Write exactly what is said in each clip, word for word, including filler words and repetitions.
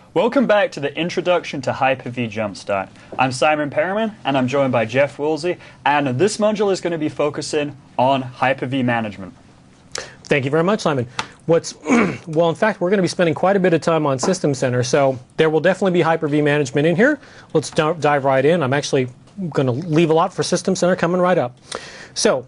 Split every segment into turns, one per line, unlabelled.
Welcome back to the Introduction to Hyper-V Jumpstart. I'm Simon Perriman, and I'm joined by Jeff Woolsey, and this module is going to be focusing on Hyper-V management.
Thank you very much, Simon. What's well, in fact, we're going to be spending quite a bit of time on System Center, so there will definitely be Hyper-V management in here. Let's dive right in. I'm actually going to leave a lot for System Center coming right up. So,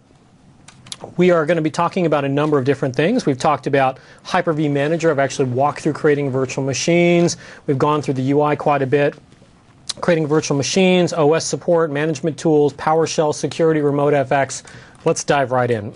we are going to be talking about a number of different things. We've talked about Hyper-V Manager. I've actually walked through creating virtual machines. We've gone through the U I quite a bit. Creating virtual machines, O S support, management tools, PowerShell, security, remote F X. Let's dive right in.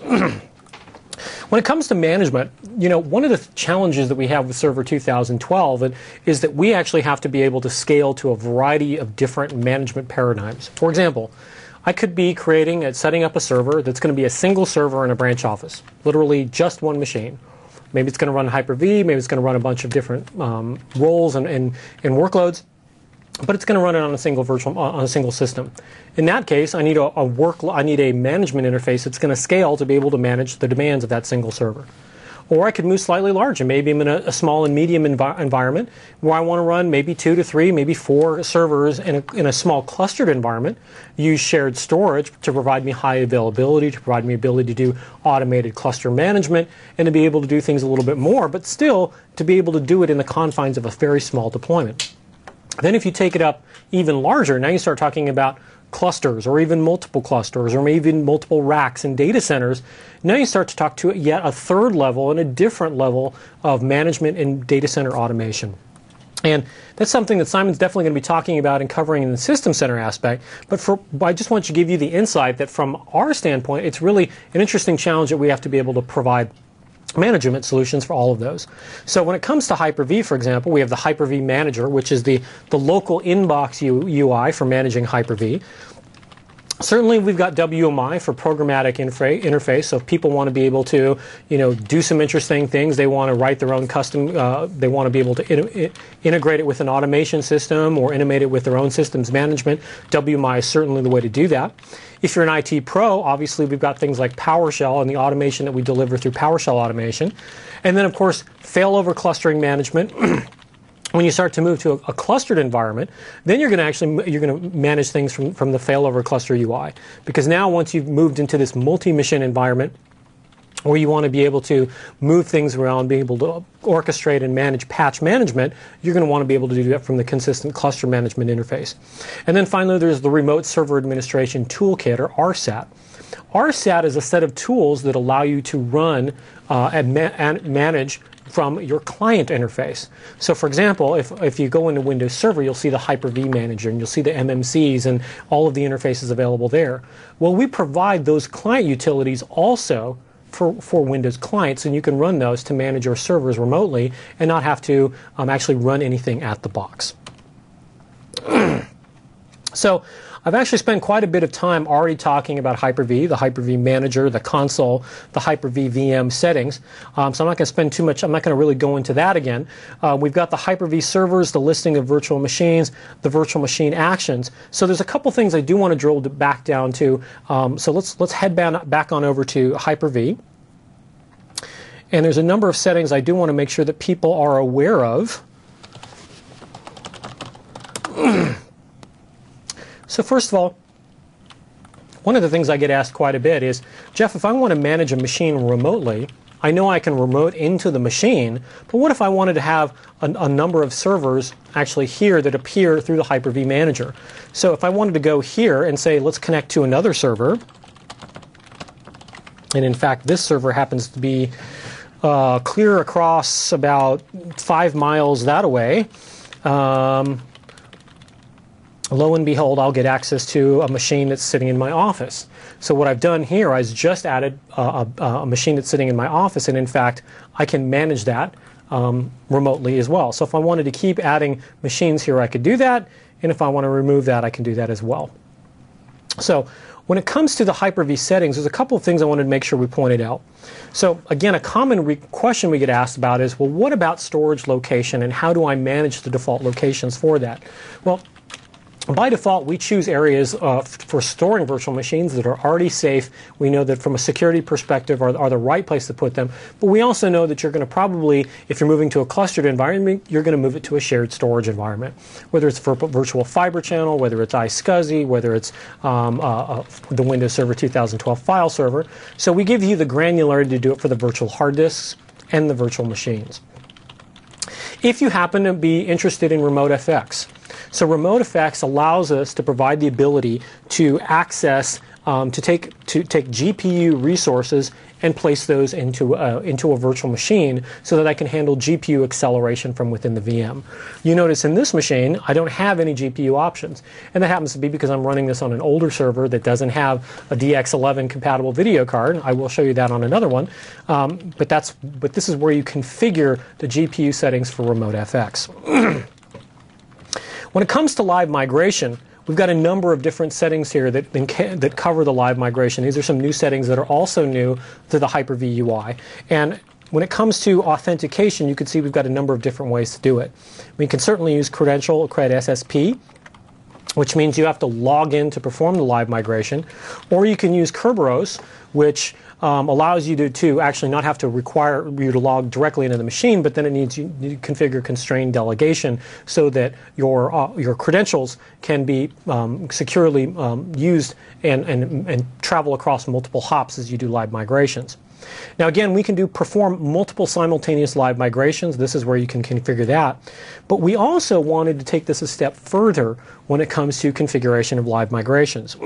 When it comes to management, you know, one of the challenges that we have with Server two thousand twelve is that we actually have to be able to scale to a variety of different management paradigms. For example, I could be creating and setting up a server that's going to be a single server in a branch office, literally just one machine. Maybe it's going to run Hyper-V, maybe it's going to run a bunch of different um, roles and, and, and workloads, but it's going to run it on a single virtual on a single system. In that case, I need a, a work I need a management interface that's going to scale to be able to manage the demands of that single server. Or I could move slightly larger. Maybe I'm in a, a small and medium envi environment where I want to run maybe two to three, maybe four servers in a, in a small clustered environment, use shared storage to provide me high availability, to provide me ability to do automated cluster management, and to be able to do things a little bit more, but still to be able to do it in the confines of a very small deployment. Then if you take it up even larger, now you start talking about clusters or even multiple clusters or maybe even multiple racks and data centers. Now you start to talk to yet a third level and a different level of management and data center automation. And that's something that Simon's definitely going to be talking about and covering in the System Center aspect. But for, I just want to give you the insight that from our standpoint, it's really an interesting challenge that we have to be able to provide management solutions for all of those. So when it comes to Hyper-V, for example, we have the Hyper-V Manager, which is the, the local inbox U I for managing Hyper-V. Certainly, we've got W M I for programmatic interface. So if people want to be able to, you know, do some interesting things, they want to write their own custom, uh, they want to be able to in integrate it with an automation system or integrate it with their own systems management, W M I is certainly the way to do that. If you're an I T pro, obviously we've got things like PowerShell and the automation that we deliver through PowerShell automation. And then, of course, failover clustering management. When you start to move to a, a clustered environment, then you're going to actually you're going to manage things from, from the failover cluster U I. Because now once you've moved into this multi-mission environment where you want to be able to move things around, be able to orchestrate and manage patch management, you're going to want to be able to do that from the consistent cluster management interface. And then finally, there's the Remote Server Administration Toolkit, or R SAT. R SAT is a set of tools that allow you to run uh, and, ma and manage from your client interface. So for example, if, if you go into Windows Server, you'll see the Hyper-V Manager and you'll see the M M Cs and all of the interfaces available there. Well, we provide those client utilities also for, for Windows clients, and you can run those to manage your servers remotely and not have to um, actually run anything at the box. So I've actually spent quite a bit of time already talking about Hyper-V, the Hyper-V Manager, the console, the Hyper-V V M settings. Um, so I'm not going to spend too much, I'm not going to really go into that again. Uh, we've got the Hyper-V servers, the listing of virtual machines, the virtual machine actions. So there's a couple things I do want to drill back down to. Um, so let's, let's head back on over to Hyper-V. And there's a number of settings I do want to make sure that people are aware of. So first of all, one of the things I get asked quite a bit is, Jeff, if I want to manage a machine remotely, I know I can remote into the machine, but what if I wanted to have a, a number of servers actually here that appear through the Hyper-V Manager? So if I wanted to go here and say, let's connect to another server, and in fact this server happens to be uh, clear across about five miles that away, um, lo and behold, I'll get access to a machine that's sitting in my office. So what I've done here is just added a, a, a machine that's sitting in my office, and in fact, I can manage that um, remotely as well. So if I wanted to keep adding machines here, I could do that, and if I want to remove that, I can do that as well. So when it comes to the Hyper-V settings, there's a couple of things I wanted to make sure we pointed out. So again, a common re question we get asked about is, well, what about storage location, and how do I manage the default locations for that? Well, By default, we choose areas uh, for storing virtual machines that are already safe. We know that from a security perspective are, are the right place to put them. But we also know that you're going to probably, if you're moving to a clustered environment, you're going to move it to a shared storage environment. Whether it's for a virtual fiber channel, whether it's iSCSI, whether it's um, uh, uh, the Windows Server two thousand twelve file server. So we give you the granularity to do it for the virtual hard disks and the virtual machines. If you happen to be interested in RemoteFX, so RemoteFX allows us to provide the ability to access, um, to take to take G P U resources and place those into a, into a virtual machine so that I can handle G P U acceleration from within the V M. You notice in this machine, I don't have any G P U options, and that happens to be because I'm running this on an older server that doesn't have a D X eleven compatible video card. I will show you that on another one, um, but that's but this is where you configure the G P U settings for RemoteFX. When it comes to live migration, we've got a number of different settings here that, that cover the live migration. These are some new settings that are also new to the Hyper-V U I. And when it comes to authentication, you can see we've got a number of different ways to do it. We can certainly use Credential or Cred S S P, which means you have to log in to perform the live migration. Or you can use Kerberos, which um, allows you to, to actually not have to require you to log directly into the machine, but then it needs you, you configure constrained delegation so that your uh, your credentials can be um, securely um, used and, and, and travel across multiple hops as you do live migrations. Now again, we can do perform multiple simultaneous live migrations. This is where you can configure that. But we also wanted to take this a step further when it comes to configuration of live migrations.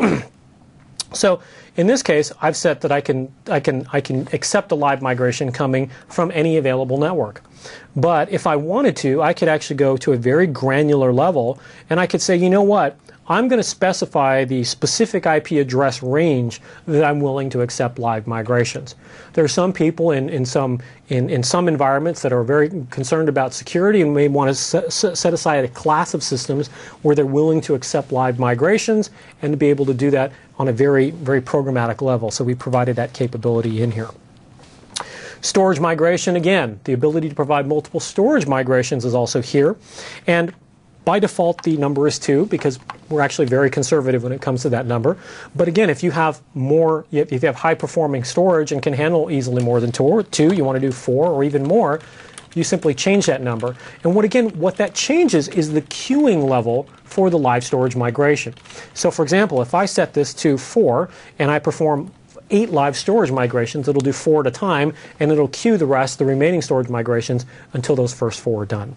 So in this case, I've set that I can I can I can accept a live migration coming from any available network. But if I wanted to, I could actually go to a very granular level, and I could say, you know what? I'm going to specify the specific I P address range that I'm willing to accept live migrations. There are some people in, in, some, in, in some environments that are very concerned about security and may want to set, set aside a class of systems where they're willing to accept live migrations and to be able to do that on a very, very programmatic level. So we provided that capability in here. Storage migration, again, the ability to provide multiple storage migrations is also here. And by default, the number is two because we're actually very conservative when it comes to that number. But again, if you have more, if you have high-performing storage and can handle easily more than two, two, you want to do four or even more, you simply change that number. And what again, what that changes is the queuing level for the live storage migration. So for example, if I set this to four and I perform eight live storage migrations, it'll do four at a time, and it'll queue the rest, the remaining storage migrations, until those first four are done.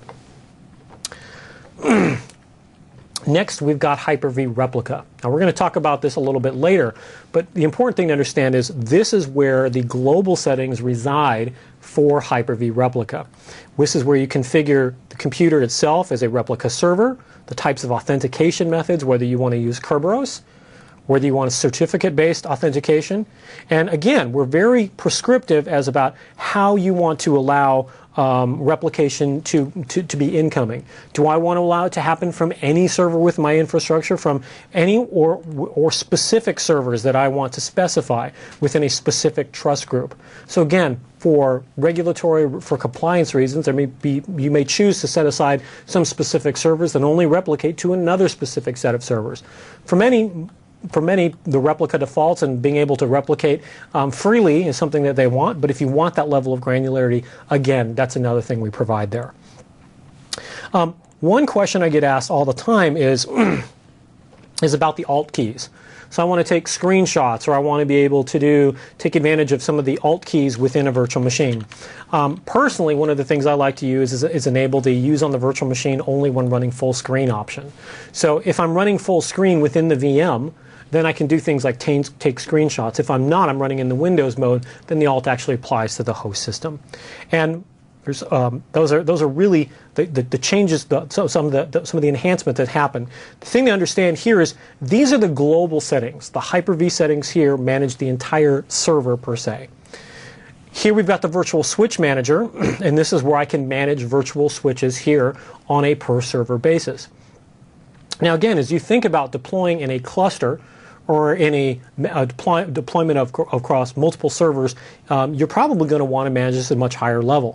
Next, we've got Hyper-V Replica. Now, we're going to talk about this a little bit later, but the important thing to understand is this is where the global settings reside for Hyper-V Replica. This is where you configure the computer itself as a replica server, the types of authentication methods, whether you want to use Kerberos, whether you want a certificate-based authentication. And again, we're very prescriptive as about how you want to allow um, replication to, to, to be incoming. Do I want to allow it to happen from any server with my infrastructure, from any or, or specific servers that I want to specify within a specific trust group? So again, for regulatory, for compliance reasons, there may be, you may choose to set aside some specific servers that only replicate to another specific set of servers. For many For many, the replica defaults and being able to replicate um, freely is something that they want, but if you want that level of granularity, again, that's another thing we provide there. Um, one question I get asked all the time is, is about the alt keys. So I want to take screenshots, or I want to be able to do take advantage of some of the alt keys within a virtual machine. Um, personally, one of the things I like to use is, is enable the use on the virtual machine only when running full screen option. So if I'm running full screen within the V M, then I can do things like take, take screenshots. If I'm not, I'm running in the Windows mode, then the alt actually applies to the host system. And there's, um, those are those are really the, the, the changes, the, so some of the, the some of the enhancements that happen. The thing to understand here is these are the global settings. The Hyper-V settings here manage the entire server per se. Here we've got the virtual switch manager, and this is where I can manage virtual switches here on a per server basis. Now again, as you think about deploying in a cluster, or in a, a deploy, deployment of, across multiple servers, um, you're probably going to want to manage this at a much higher level.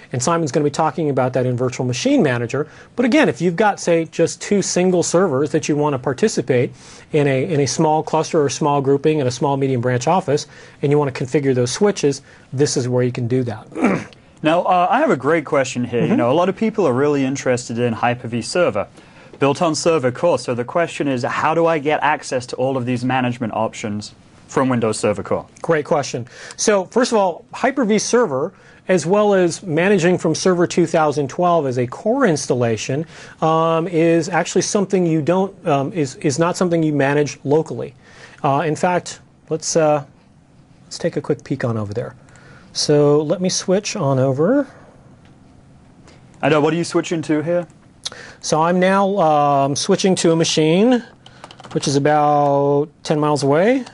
And Simon's going to be talking about that in Virtual Machine Manager. But again, if you've got, say, just two single servers that you want to participate in a, in a small cluster or small grouping in a small medium branch office, and you want to configure those switches, this is where you can do that.
Now, uh, I have a great question here.
Mm-hmm.
You know, a lot of people are really interested in Hyper-V Server, built on Server Core. So the question is, how do I get access to all of these management options from Windows Server Core?
Great question. So first of all, Hyper-V Server, as well as managing from Server two thousand twelve as a core installation, um, is actually something you don't um, is is not something you manage locally. Uh, in fact, let's uh, let's take a quick peek on over there. So let me switch on over.
I know. What are you switching to here?
So I'm now um, switching to a machine which is about ten miles away,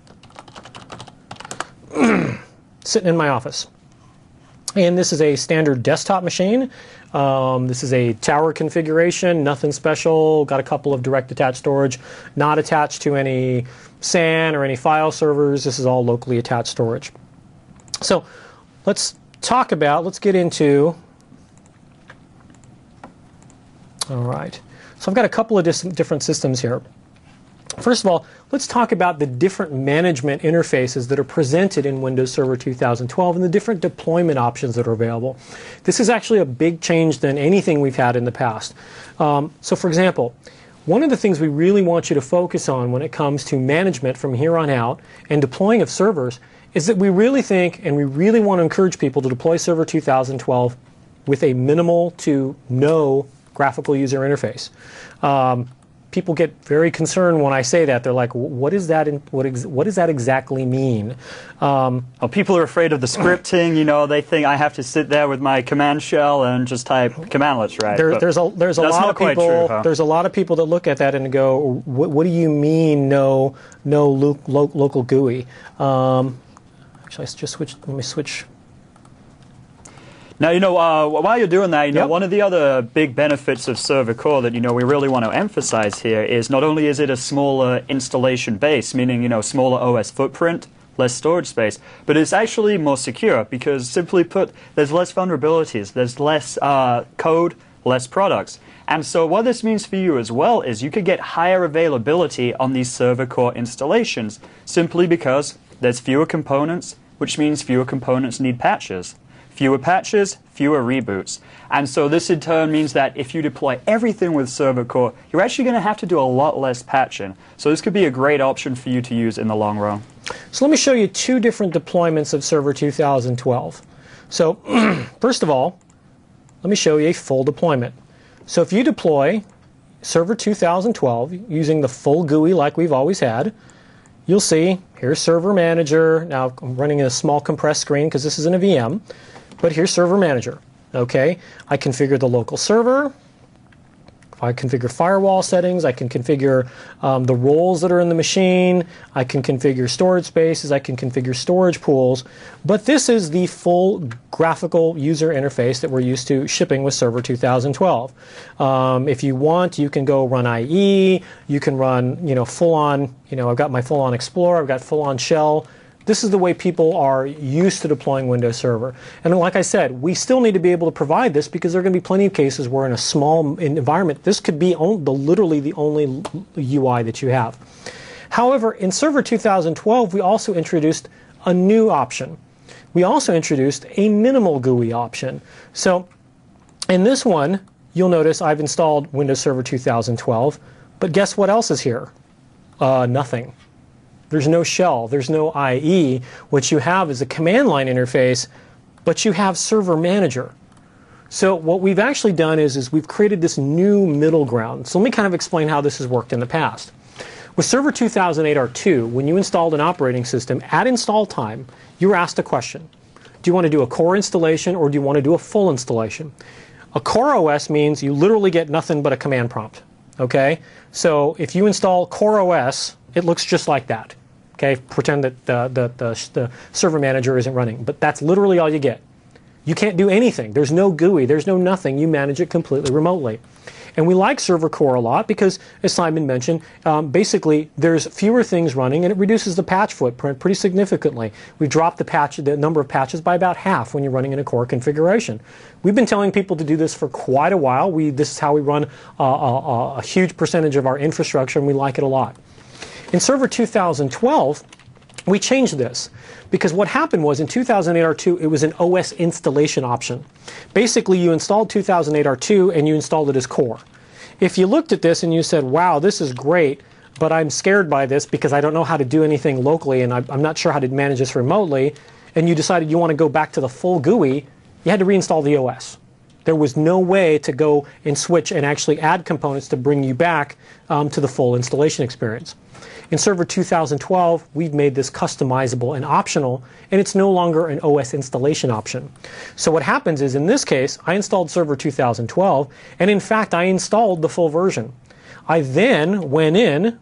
sitting in my office. And this is a standard desktop machine. Um, this is a tower configuration, nothing special. Got a couple of direct attached storage, not attached to any S A N or any file servers. This is all locally attached storage. So let's talk about, let's get into, all right. So I've got a couple of dis different systems here. First of all, let's talk about the different management interfaces that are presented in Windows Server two thousand twelve and the different deployment options that are available. This is actually a big change than anything we've had in the past. Um, so for example, one of the things we really want you to focus on when it comes to management from here on out and deploying of servers is that we really think and we really want to encourage people to deploy Server two thousand twelve with a minimal to no graphical user interface. Um, People get very concerned when I say that. They're like, "What is that? In, what, ex what does that exactly mean?" Um,
well, people are afraid of the scripting. You know, they think I have to sit there with my command shell and just type commandlets, right?
There, there's a there's a lot of people.
True, huh?
There's a lot of people that look at that and go, "What, what do you mean? No, no lo lo local G U I?" Um, actually, I just switch. Let me switch.
Now, you know, uh, while you're doing that, you know,
Yep.
one of the other big benefits of Server Core that, you know, we really want to emphasize here is not only is it a smaller installation base, meaning, you know, smaller O S footprint, less storage space, but it's actually more secure because, simply put, there's less vulnerabilities, there's less uh, code, less products. And so what this means for you as well is you could get higher availability on these Server Core installations simply because there's fewer components, which means fewer components need patches. Fewer patches, fewer reboots. And so this in turn means that if you deploy everything with Server Core, you're actually going to have to do a lot less patching. So this could be a great option for you to use in the long run.
So let me show you two different deployments of Server two thousand twelve. So first of all, let me show you a full deployment. So if you deploy Server two thousand twelve using the full G U I like we've always had, you'll see here's Server Manager. Now I'm running a small compressed screen because this isn't a V M. But here's Server Manager. Okay, I configure the local server. I configure firewall settings. I can configure um, the roles that are in the machine. I can configure storage spaces. I can configure storage pools. But this is the full graphical user interface that we're used to shipping with Server two thousand twelve. Um, if you want, you can go run I E. You can run, you know, full-on. You know, I've got my full-on Explorer. I've got full-on Shell. This is the way people are used to deploying Windows Server. And like I said, we still need to be able to provide this because there are going to be plenty of cases where in a small environment, this could be on, the, literally the only U I that you have. However, in Server two thousand twelve, we also introduced a new option. We also introduced a minimal G U I option. So in this one, you'll notice I've installed Windows Server two thousand twelve, but guess what else is here? Uh, nothing. There's no shell, there's no I E. What you have is a command line interface, but you have Server Manager. So what we've actually done is, is we've created this new middle ground. So let me kind of explain how this has worked in the past. With Server two thousand eight R two, when you installed an operating system, at install time, you were asked a question. Do you want to do a core installation or do you want to do a full installation? A core O S means you literally get nothing but a command prompt. Okay? So if you install core O S, it looks just like that. Okay, pretend that the, the, the, the Server Manager isn't running, but that's literally all you get. You can't do anything. There's no G U I. There's no nothing. You manage it completely remotely. And we like Server Core a lot because, as Simon mentioned, um, basically there's fewer things running and it reduces the patch footprint pretty significantly. We've dropped the patch, the number of patches by about half when you're running in a core configuration. We've been telling people to do this for quite a while. We, this is how we run uh, a, a huge percentage of our infrastructure, and we like it a lot. In Server two thousand twelve, we changed this because what happened was in two thousand eight R two it was an O S installation option. Basically you installed two thousand eight R two and you installed it as core. If you looked at this and you said, wow, this is great, but I'm scared by this because I don't know how to do anything locally and I'm not sure how to manage this remotely, and you decided you want to go back to the full G U I, you had to reinstall the O S. There was no way to go and switch and actually add components to bring you back um, to the full installation experience. In Server two thousand twelve, we've made this customizable and optional, and it's no longer an O S installation option. So what happens is, in this case, I installed Server two thousand twelve, and in fact, I installed the full version. I then went in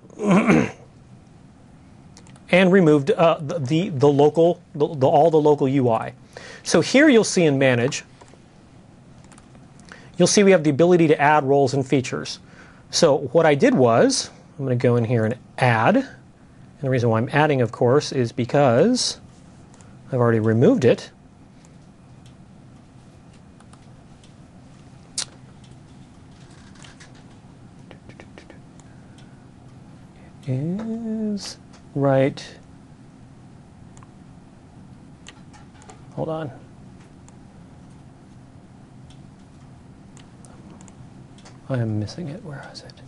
and removed uh, the, the, the local, the, the, all the local U I. So here you'll see in Manage, you'll see we have the ability to add roles and features. So what I did was, I'm going to go in here and add. And the reason why I'm adding, of course, is because I've already removed it. Is right. Hold on. I am missing it. Where is it?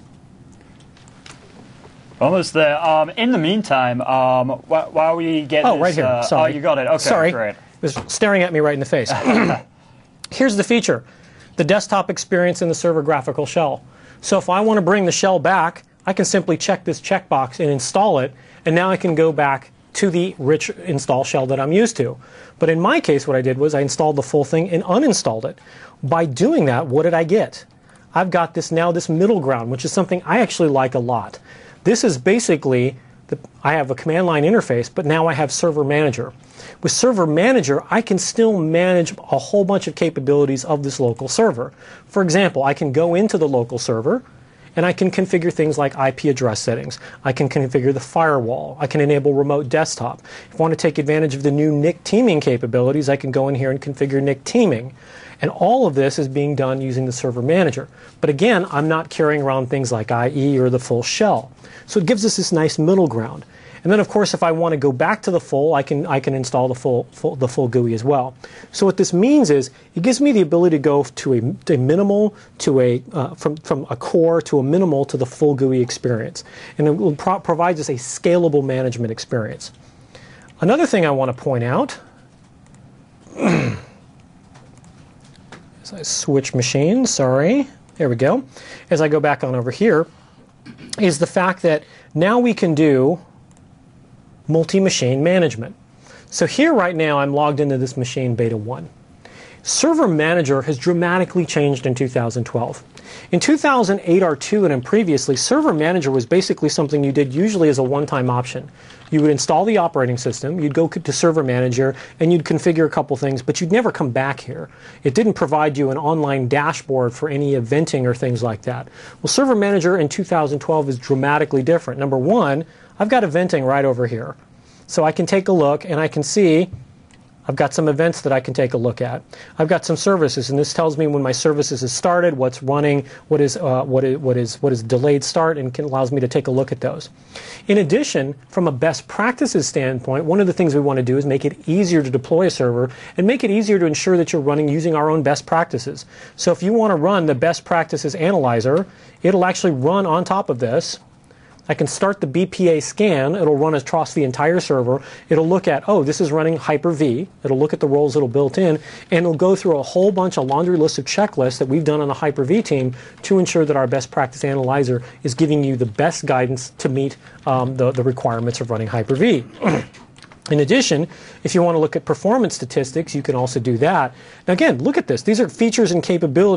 Almost there. Um, in the meantime, um, wh while we get
oh,
this,
right here.
Uh,
Sorry.
Oh, you got it. Okay,
Sorry.
great.
It was staring at me right in the face. Here's the feature: the desktop experience in the server graphical shell. So if I want to bring the shell back, I can simply check this checkbox and install it, and now I can go back to the rich install shell that I'm used to. But in my case, what I did was I installed the full thing and uninstalled it. By doing that, what did I get? I've got this now this middle ground, which is something I actually like a lot. This is basically, the, I have a command line interface, but now I have Server Manager. With Server Manager, I can still manage a whole bunch of capabilities of this local server. For example, I can go into the local server, and I can configure things like I P address settings. I can configure the firewall. I can enable remote desktop. If I want to take advantage of the new N I C teaming capabilities, I can go in here and configure N I C teaming. And all of this is being done using the Server Manager. But again, I'm not carrying around things like I E or the full shell. So it gives us this nice middle ground. And then, of course, if I want to go back to the full, I can I can install the full, full the full G U I as well. So what this means is it gives me the ability to go to a, a minimal to a uh, from from a core to a minimal to the full G U I experience, and it will pro provides us a scalable management experience. Another thing I want to point out. As I switch machines, sorry, there we go. As I go back on over here, is the fact that now we can do multi-machine management. So here right now I'm logged into this machine beta one. Server Manager has dramatically changed in two thousand twelve. In two thousand eight R two and previously, Server Manager was basically something you did usually as a one-time option. You would install the operating system, you'd go to Server Manager, and you'd configure a couple things, but you'd never come back here. It didn't provide you an online dashboard for any eventing or things like that. Well, Server Manager in two thousand twelve is dramatically different. Number one, I've got eventing right over here. So I can take a look and I can see I've got some events that I can take a look at. I've got some services, and this tells me when my services has started, what's running, what is uh, what is what is what is delayed start, and can, allows me to take a look at those. In addition, from a best practices standpoint, one of the things we want to do is make it easier to deploy a server and make it easier to ensure that you're running using our own best practices. So if you want to run the best practices analyzer, it'll actually run on top of this. I can start the B P A scan. It'll run across the entire server. It'll look at, oh, this is running Hyper-V. It'll look at the roles it'll built in, and it'll go through a whole bunch of laundry list of checklists that we've done on the Hyper-V team to ensure that our best practice analyzer is giving you the best guidance to meet um, the, the requirements of running Hyper-V. In addition, if you want to look at performance statistics, you can also do that. Now again, look at this. These are features and capabilities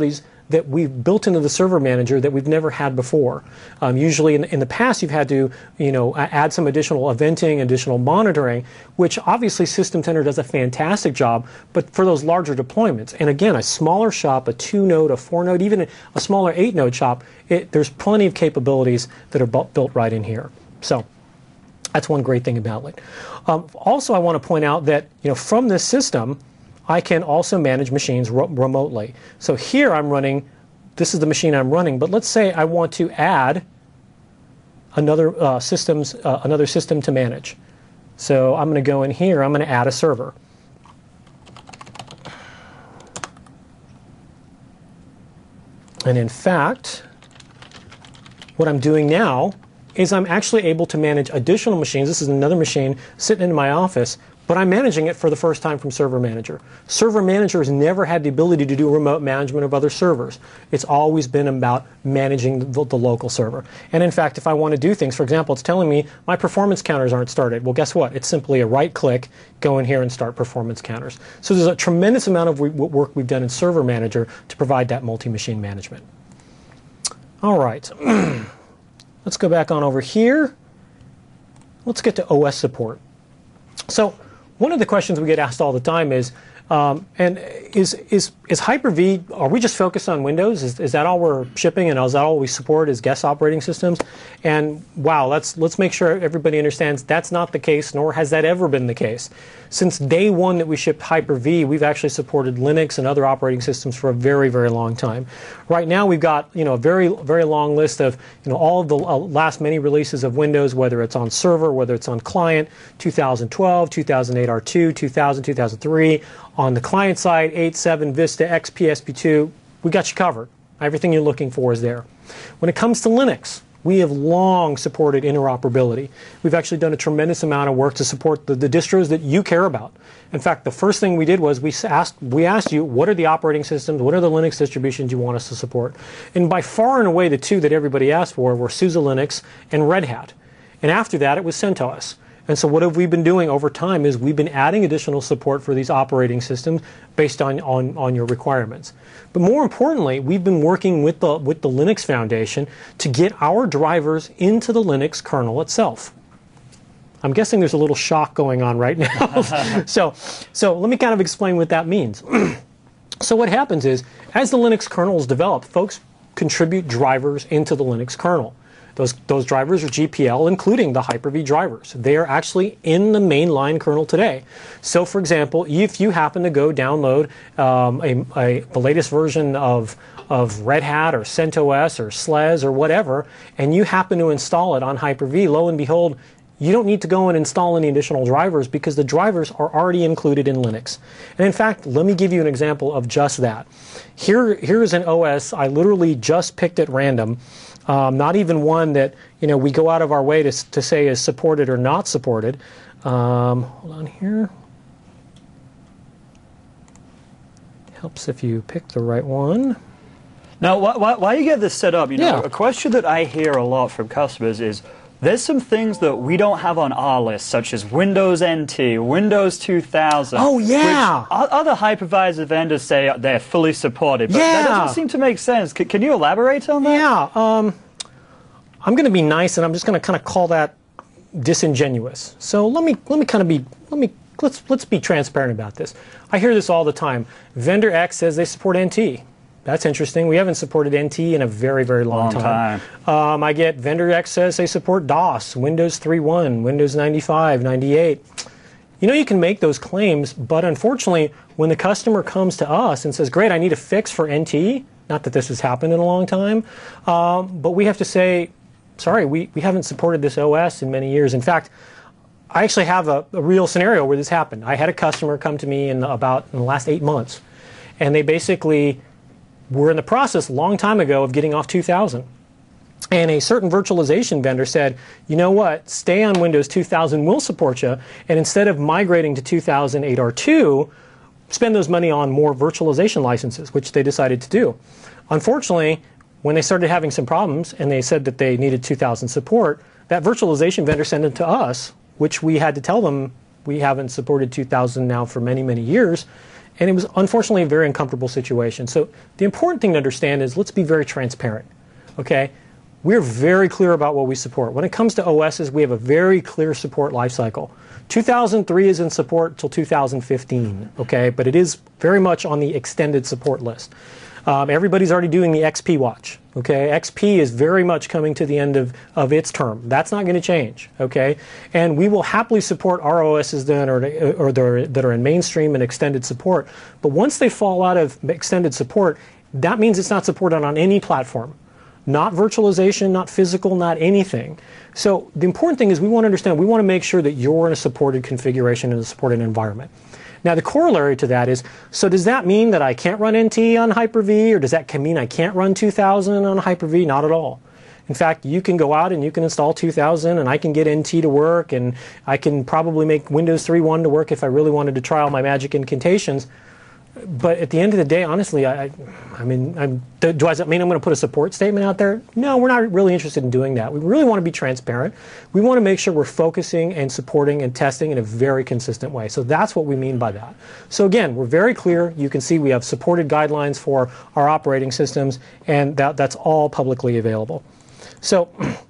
that we've built into the server manager that we've never had before. Um, usually in, in the past you've had to you know add some additional eventing, additional monitoring, which obviously System Center does a fantastic job, but for those larger deployments. And again, a smaller shop, a two node, a four node, even a smaller eight node shop, it, there's plenty of capabilities that are bu- built right in here. So that's one great thing about it. Um, also, I want to point out that you know from this system, I can also manage machines ro- remotely. So here I'm running, this is the machine I'm running, but let's say I want to add another uh, systems, uh, another system to manage. So I'm going to go in here, I'm going to add a server. And in fact, what I'm doing now is I'm actually able to manage additional machines. This is another machine sitting in my office, but I'm managing it for the first time from Server Manager. Server Manager has never had the ability to do remote management of other servers. It's always been about managing the, the local server. And in fact, if I want to do things, for example, it's telling me my performance counters aren't started. Well, guess what? It's simply a right click, go in here and start performance counters. So there's a tremendous amount of work we've done in Server Manager to provide that multi-machine management. All right. Let's go back on over here. Let's get to O S support. So one of the questions we get asked all the time is, um, and is, is, is Hyper-V, are we just focused on Windows? Is, is that all we're shipping and is that all we support as guest operating systems? And wow, let's, let's make sure everybody understands that's not the case, nor has that ever been the case. Since day one that we shipped Hyper-V, we've actually supported Linux and other operating systems for a very, very long time. Right now we've got you know, a very, very long list of you know, all of the uh, last many releases of Windows, whether it's on server, whether it's on client, two thousand twelve, two thousand eight R two, two thousand, two thousand three, on the client side, eight, seven, Vista, X P, S P two, we got you covered. Everything you're looking for is there. When it comes to Linux, we have long supported interoperability. We've actually done a tremendous amount of work to support the, the distros that you care about. In fact, the first thing we did was we asked, we asked you, what are the operating systems, what are the Linux distributions you want us to support? And by far and away, the two that everybody asked for were SUSE Linux and Red Hat. And after that, it was CentOS. And so what have we been doing over time is we've been adding additional support for these operating systems based on, on, on your requirements. But more importantly, we've been working with the, with the Linux Foundation to get our drivers into the Linux kernel itself. I'm guessing there's a little shock going on right now. so, so let me kind of explain what that means. So what happens is, as the Linux kernel is developed, folks contribute drivers into the Linux kernel. Those, those drivers are G P L, including the Hyper-V drivers. They are actually in the mainline kernel today. So, for example, if you happen to go download um, a, a, the latest version of, of Red Hat or CentOS or S L E S or whatever, and you happen to install it on Hyper-V, lo and behold, you don't need to go and install any additional drivers because the drivers are already included in Linux. And in fact, let me give you an example of just that. Here, here is an O S I literally just picked at random. Um, not even one that you know we go out of our way to, to say is supported or not supported. Um, hold on here. Helps if you pick the right one.
Now, wh wh while you get this set up, you know,
Yeah.
a question that I hear a lot from customers is, there's some things that we don't have on our list, such as Windows N T, Windows two thousand.
Oh, yeah.
Which o- other hypervisor vendors say they're fully supported, but that
Yeah.
doesn't seem to make sense. C can you elaborate on that?
Yeah, um, I'm going to be nice, and I'm just going to kind of call that disingenuous. So let me let me kind of be let me let's let's be transparent about this. I hear this all the time. Vendor X says they support N T. That's interesting. We haven't supported N T in a very, very long,
Long
time.
time.
Um, I get Vendor X says they support DOS, Windows three point one, Windows ninety-five, ninety-eight. You know, you can make those claims, but unfortunately, when the customer comes to us and says, great, I need a fix for N T, not that this has happened in a long time, um, but we have to say, sorry, we, we haven't supported this O S in many years. In fact, I actually have a, a real scenario where this happened. I had a customer come to me in about in the last eight months, and they basically were in the process a long time ago of getting off two thousand. And a certain virtualization vendor said, you know what, stay on Windows two thousand, we'll support you, and instead of migrating to two thousand eight R two, spend those money on more virtualization licenses, which they decided to do. Unfortunately, when they started having some problems and they said that they needed two thousand support, that virtualization vendor sent it to us, which we had to tell them we haven't supported two thousand now for many, many years. And it was unfortunately a very uncomfortable situation. So the important thing to understand is let's be very transparent. Okay? We're very clear about what we support. When it comes to O Ss, we have a very clear support lifecycle. two thousand three is in support until two thousand fifteen, okay? But it is very much on the extended support list. Um, everybody's already doing the X P watch, okay? X P is very much coming to the end of, of its term. That's not going to change, okay? And we will happily support our O Ss then or, or that are in mainstream and extended support. But once they fall out of extended support, that means it's not supported on any platform. Not virtualization, not physical, not anything. So the important thing is we want to understand, we want to make sure that you're in a supported configuration in a supported environment. Now the corollary to that is, so does that mean that I can't run N T on Hyper-V, or does that mean I can't run two thousand on Hyper-V? Not at all. In fact, you can go out and you can install two thousand, and I can get N T to work, and I can probably make Windows three point one to work if I really wanted to try all my magic incantations. But at the end of the day, honestly, I, I mean, I'm, does that mean I'm going to put a support statement out there? No, we're not really interested in doing that. We really want to be transparent. We want to make sure we're focusing and supporting and testing in a very consistent way. So that's what we mean by that. So again, we're very clear. You can see we have supported guidelines for our operating systems, and that, that's all publicly available. So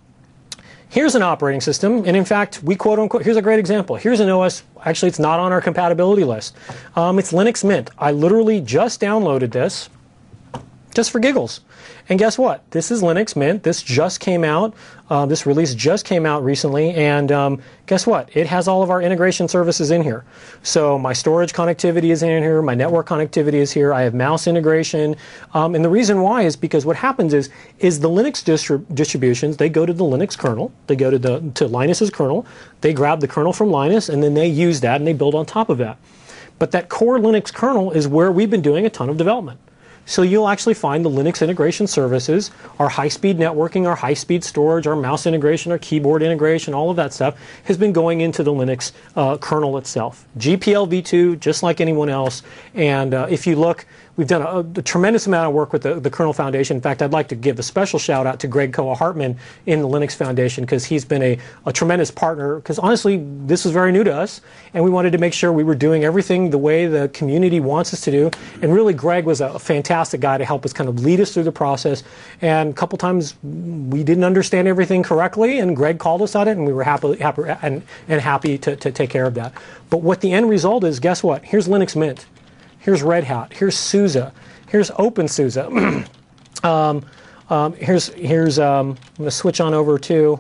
here's an operating system, and in fact, we quote unquote, here's a great example. Here's an O S, actually it's not on our compatibility list. Um, it's Linux Mint. I literally just downloaded this, just for giggles. And guess what? This is Linux Mint. This just came out. Uh, this release just came out recently, and um, guess what? It has all of our integration services in here. So my storage connectivity is in here, my network connectivity is here, I have mouse integration, um, and the reason why is because what happens is, is the Linux distrib distributions, they go to the Linux kernel, they go to, the, to Linus's kernel, they grab the kernel from Linus, and then they use that and they build on top of that. But that core Linux kernel is where we've been doing a ton of development. So you'll actually find the Linux integration services, our high-speed networking, our high-speed storage, our mouse integration, our keyboard integration, all of that stuff has been going into the Linux uh, kernel itself. G P L v two, just like anyone else. And uh, if you look, we've done a, a tremendous amount of work with the, the Kernel Foundation. In fact, I'd like to give a special shout out to Greg Koa-Hartman in the Linux Foundation, because he's been a, a tremendous partner, because honestly, this was very new to us, and we wanted to make sure we were doing everything the way the community wants us to do. And really, Greg was a fantastic guy to help us kind of lead us through the process. And a couple times we didn't understand everything correctly, and Greg called us on it, and we were happy, happy and, and happy to, to take care of that. But what the end result is, guess what? Here's Linux Mint. Here's Red Hat. Here's SUSE. Here's OpenSUSE. um, um, here's here's. Um, I'm going to switch on over to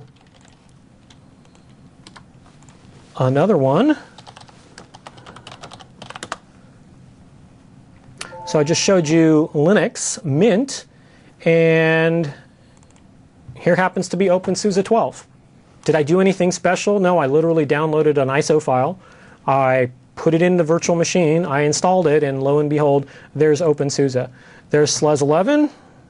another one. So I just showed you Linux Mint, and here happens to be OpenSUSE twelve. Did I do anything special? No, I literally downloaded an I S O file. I put it in the virtual machine, I installed it, and lo and behold, there's OpenSUSE. There's S L U Z eleven,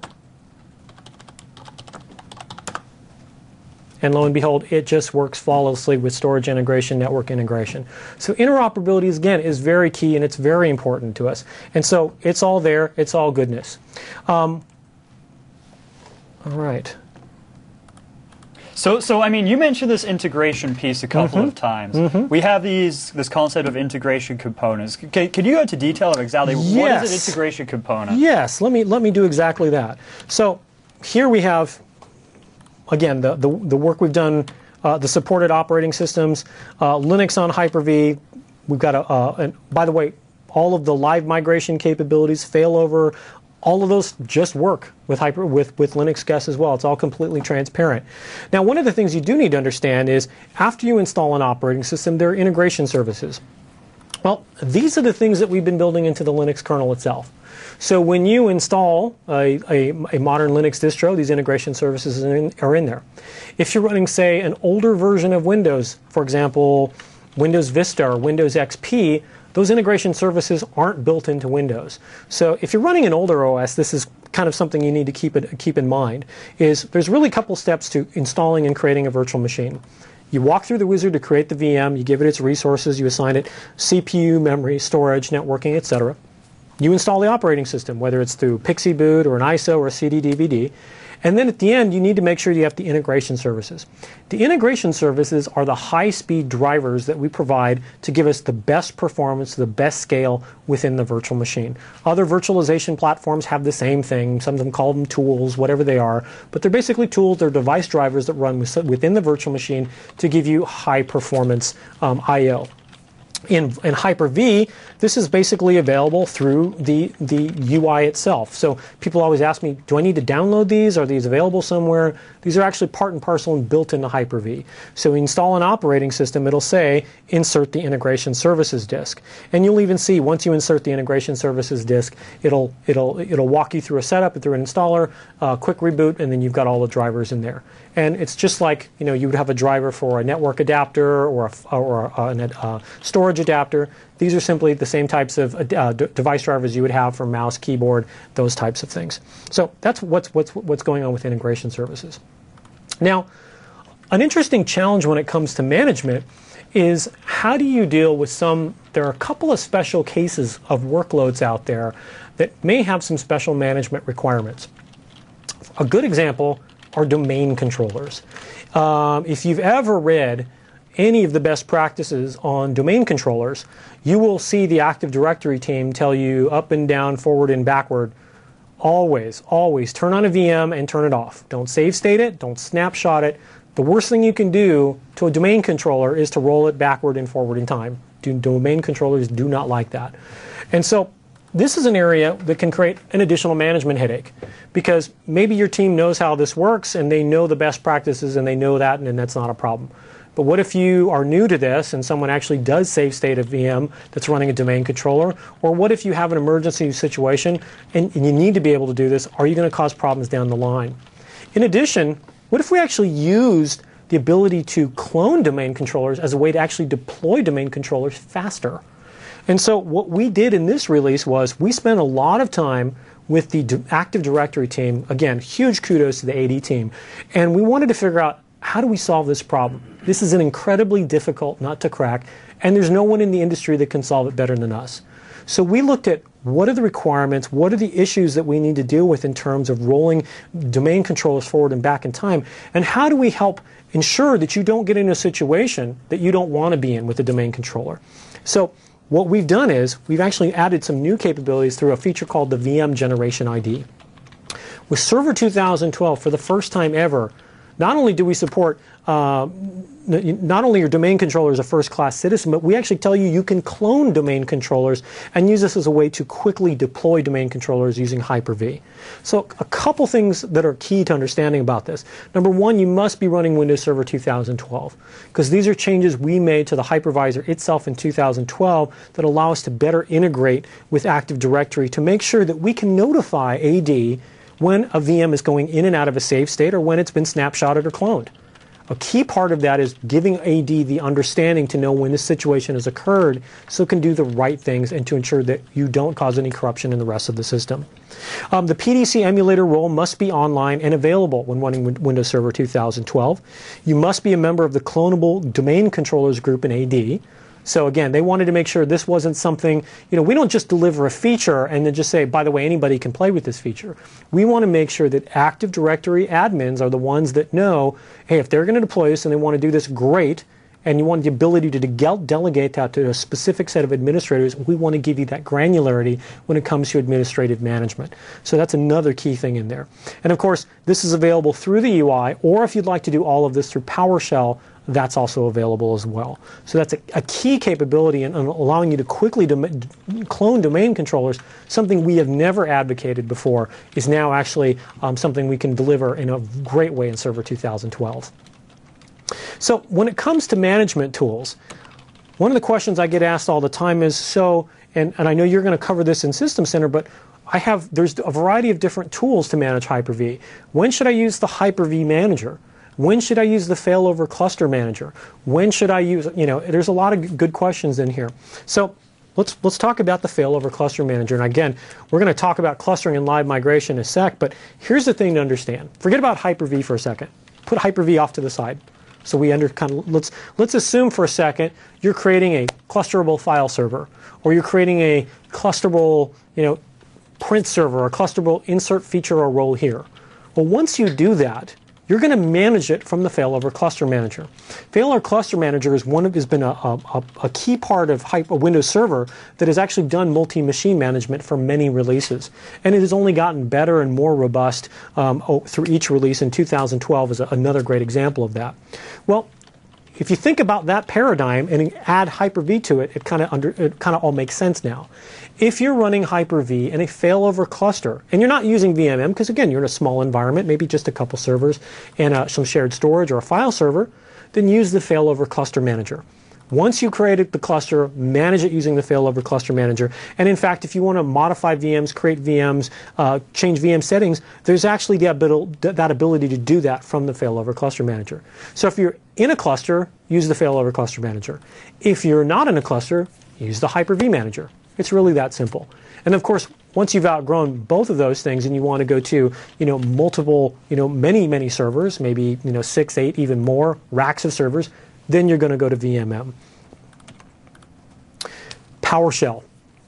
and lo and behold, it just works flawlessly with storage integration, network integration. So interoperability, is, again, is very key, and it's very important to us. And so it's all there, it's all goodness. Um, all right.
So, so I mean, you mentioned this integration piece a couple
mm-hmm.
of times.
Mm-hmm.
We have these this concept of integration components. Can, can you go into detail of exactly
yes.
what is an integration component?
Yes, let me let me do exactly that. So here we have, again, the the, the work we've done, uh, the supported operating systems, uh, Linux on Hyper-V. We've got a, uh, and by the way, all of the live migration capabilities, failover. All of those just work with Hyper with, with Linux Guest as well. It's all completely transparent. Now, one of the things you do need to understand is after you install an operating system, there are integration services. Well, these are the things that we've been building into the Linux kernel itself. So when you install a, a, a modern Linux distro, these integration services are in, are in there. If you're running, say, an older version of Windows, for example, Windows Vista or Windows X P, those integration services aren't built into Windows. So if you're running an older O S, this is kind of something you need to keep it, keep in mind, is there's really a couple steps to installing and creating a virtual machine. You walk through the wizard to create the V M, you give it its resources, you assign it C P U, memory, storage, networking, et cetera. you install the operating system, whether it's through PXE Boot or an I S O or a C D D V D. And then at the end, you need to make sure you have the integration services. The integration services are the high-speed drivers that we provide to give us the best performance, the best scale within the virtual machine. Other virtualization platforms have the same thing. Some of them call them tools, whatever they are. But they're basically tools. They're device drivers that run within the virtual machine to give you high-performance um, I O. In, in Hyper-V, this is basically available through the, the U I itself. So people always ask me, do I need to download these? Are these available somewhere? These are actually part and parcel and built into Hyper-V. So we install an operating system, it'll say, insert the integration services disk. And you'll even see, once you insert the integration services disk, it'll, it'll, it'll walk you through a setup, through an installer, uh, quick reboot, and then you've got all the drivers in there. And it's just like, you know, you would have a driver for a network adapter or a, or a, a, a storage adapter. These are simply the same types of uh, d device drivers you would have for mouse, keyboard, those types of things. So that's what's, what's, what's going on with integration services. Now, an interesting challenge when it comes to management is how do you deal with some, there are a couple of special cases of workloads out there that may have some special management requirements. A good example are domain controllers. Um, if you've ever read any of the best practices on domain controllers, you will see the Active Directory team tell you up and down, forward and backward, always, always turn on a V M and turn it off. Don't save state it, don't snapshot it. The worst thing you can do to a domain controller is to roll it backward and forward in time. Do, domain controllers do not like that. And so this is an area that can create an additional management headache, because maybe your team knows how this works and they know the best practices and they know that, and, and that's not a problem. But what if you are new to this and someone actually does save state a V M that's running a domain controller? Or what if you have an emergency situation and, and you need to be able to do this? Are you going to cause problems down the line? In addition, what if we actually used the ability to clone domain controllers as a way to actually deploy domain controllers faster? And so what we did in this release was we spent a lot of time with the Active Directory team. Again, huge kudos to the A D team. And we wanted to figure out, how do we solve this problem? This is an incredibly difficult nut to crack, and there's no one in the industry that can solve it better than us. So we looked at what are the requirements, what are the issues that we need to deal with in terms of rolling domain controllers forward and back in time, and how do we help ensure that you don't get in a situation that you don't want to be in with a domain controller. So what we've done is we've actually added some new capabilities through a feature called the V M Generation I D. With Server two thousand twelve, for the first time ever, not only do we support, uh, not only are domain controllers a first-class citizen, but we actually tell you you can clone domain controllers and use this as a way to quickly deploy domain controllers using Hyper-V. So a couple things that are key to understanding about this. Number one, you must be running Windows Server two thousand twelve, because these are changes we made to the hypervisor itself in two thousand twelve that allow us to better integrate with Active Directory to make sure that we can notify A D when a V M is going in and out of a save state or when it's been snapshotted or cloned. A key part of that is giving A D the understanding to know when this situation has occurred so it can do the right things and to ensure that you don't cause any corruption in the rest of the system. Um, the P D C emulator role must be online and available when running Windows Server two thousand twelve. You must be a member of the Clonable Domain Controllers group in A D. So again, they wanted to make sure this wasn't something, you know, we don't just deliver a feature and then just say, by the way, anybody can play with this feature. We want to make sure that Active Directory admins are the ones that know, hey, if they're going to deploy this and they want to do this, great, and you want the ability to de delegate that to a specific set of administrators, we want to give you that granularity when it comes to administrative management. So that's another key thing in there. And of course, this is available through the U I, or if you'd like to do all of this through PowerShell, that's also available as well. So that's a, a key capability in, in allowing you to quickly dom clone domain controllers. Something we have never advocated before is now actually um, something we can deliver in a great way in Server two thousand twelve. So when it comes to management tools, one of the questions I get asked all the time is, so, and, and I know you're going to cover this in System Center, but I have, there's a variety of different tools to manage Hyper-V. When should I use the Hyper-V Manager? When should I use the Failover Cluster Manager? When should I use, you know, there's a lot of good questions in here. So let's, let's talk about the Failover Cluster Manager. And again, we're going to talk about clustering and live migration in a sec, but here's the thing to understand. Forget about Hyper-V for a second. Put Hyper-V off to the side. So we under kind of let's let's assume for a second you're creating a clusterable file server, or you're creating a clusterable, you know, print server, or a clusterable insert feature or role here. Well, once you do that, you're going to manage it from the Failover Cluster Manager. Failover Cluster Manager is one of, has been a, a, a key part of Hyper, Windows Server that has actually done multi-machine management for many releases. And it has only gotten better and more robust um, through each release, and two thousand twelve is a, another great example of that. Well, if you think about that paradigm and add Hyper-V to it, it kind of under it kind of all makes sense now. If you're running Hyper-V in a failover cluster, and you're not using V M M, because again, you're in a small environment, maybe just a couple servers and uh, some shared storage or a file server, then use the Failover Cluster Manager. Once you created the cluster, manage it using the Failover Cluster Manager. And in fact, if you want to modify V Ms, create V Ms, uh, change V M settings, there's actually the abil that ability to do that from the Failover Cluster Manager. So if you're in a cluster, use the Failover Cluster Manager. If you're not in a cluster, use the Hyper-V Manager. It's really that simple. And of course, once you've outgrown both of those things and you want to go to, you know, multiple, you know, many, many servers, maybe, you know, six, eight, even more racks of servers, then you're going to go to V M M. PowerShell.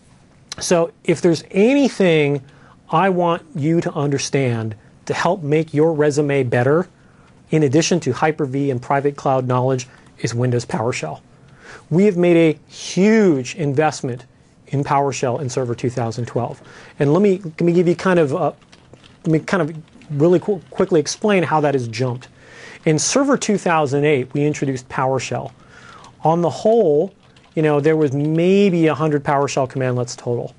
So if there's anything I want you to understand to help make your resume better, in addition to Hyper-V and private cloud knowledge, is Windows PowerShell. We have made a huge investment in PowerShell in Server two thousand twelve. And let me, let me give you kind of, uh, let me kind of really qu quickly explain how that has jumped. In Server two thousand eight, we introduced PowerShell. On the whole, you know, there was maybe one hundred PowerShell commandlets total.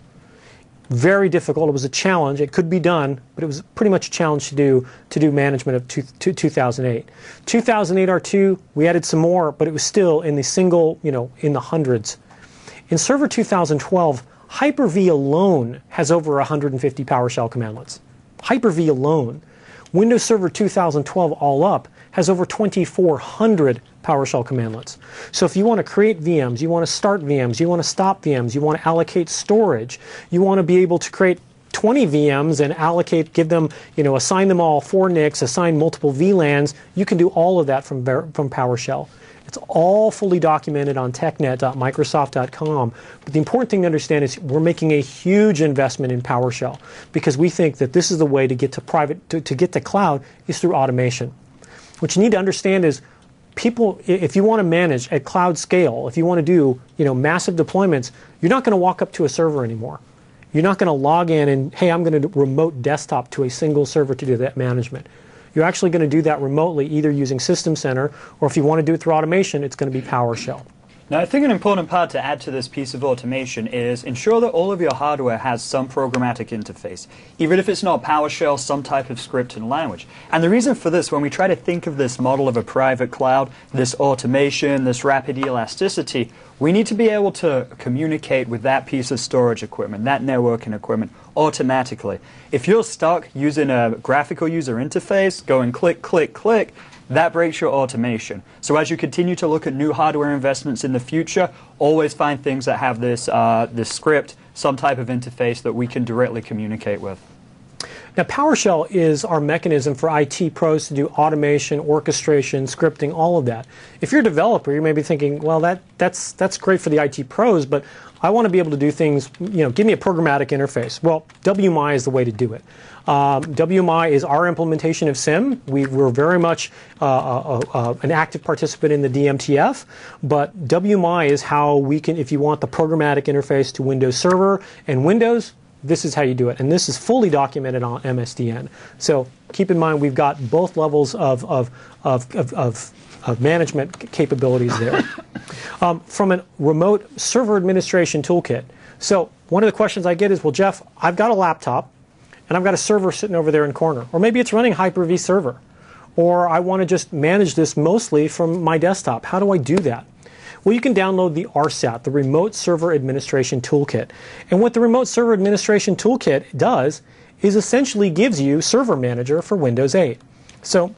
Very difficult. It was a challenge. It could be done, but it was pretty much a challenge to do to do management of two, two, two thousand eight. two thousand eight R two, we added some more, but it was still in the single, you know, in the hundreds. In Server two thousand twelve, Hyper-V alone has over one hundred fifty PowerShell commandlets. Hyper-V alone. Windows Server two thousand twelve all up has over twenty-four hundred PowerShell commandlets. So if you want to create V Ms, you want to start V Ms, you want to stop V Ms, you want to allocate storage, you want to be able to create twenty V Ms and allocate, give them, you know, assign them all four N I Cs, assign multiple V LANs, you can do all of that from, from PowerShell. It's all fully documented on technet dot microsoft dot com. But the important thing to understand is we're making a huge investment in PowerShell because we think that this is the way to get to private, to, to get to cloud is through automation. What you need to understand is people, if you want to manage at cloud scale, if you want to do, you know, massive deployments, you're not going to walk up to a server anymore. You're not going to log in and, hey, I'm going to remote desktop to a single server to do that management. You're actually going to do that remotely, either using System Center, or if you want to do it through automation, it's going to be PowerShell.
Now, I think an important part to add to this piece of automation is ensure that all of your hardware has some programmatic interface, even if it's not PowerShell, some type of script and language. And the reason for this, when we try to think of this model of a private cloud, this automation, this rapid elasticity, we need to be able to communicate with that piece of storage equipment, that networking equipment, automatically. If you're stuck using a graphical user interface, going click, click, click, that breaks your automation. So as you continue to look at new hardware investments in the future, always find things that have this, uh, this script, some type of interface that we can directly communicate with.
Now, PowerShell is our mechanism for I T pros to do automation, orchestration, scripting, all of that. If you're a developer, you may be thinking, well, that, that's, that's great for the I T pros, but I want to be able to do things, you know, give me a programmatic interface. Well, W M I is the way to do it. Um, W M I is our implementation of S I M. We, we're very much uh, uh, uh, an active participant in the D M T F, but W M I is how we can, if you want the programmatic interface to Windows Server and Windows, this is how you do it. And this is fully documented on M S D N. So keep in mind we've got both levels of, of, of, of, of, of management capabilities there. Um, from a remote server administration toolkit. So one of the questions I get is, well, Jeff, I've got a laptop and I've got a server sitting over there in the corner. Or maybe it's running Hyper-V server. Or I want to just manage this mostly from my desktop. How do I do that? Well, you can download the R SAT, the Remote Server Administration Toolkit. And what the Remote Server Administration Toolkit does is essentially gives you Server Manager for Windows eight. So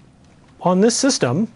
on this system,